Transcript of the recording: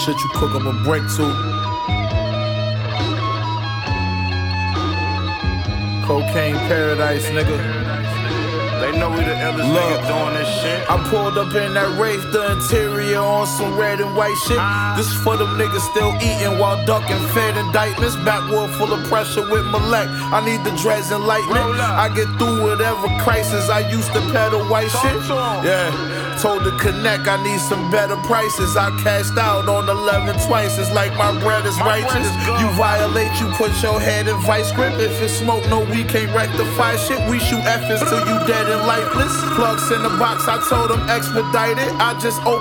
shit you cook up a brick to. Cocaine paradise, nigga. They know we the illest niggas doing this shit. I pulled up in that Wraith, the interior on some red and white shit. This for them niggas still eating while ducking fed indictments. Backwood full of pressure with Malek. I need the dreads enlightenment. I get through whatever crisis. I used to peddle white shit. Yeah, told the connect I need some better prices. I cashed out on 11 twice. It's like my bread is righteous. You violate, you put your head in vice grip. If it's smoke, no, we can't rectify shit. We shoot F's till you dead and lifeless. Plugs in the box, I told them expedite it. I just opened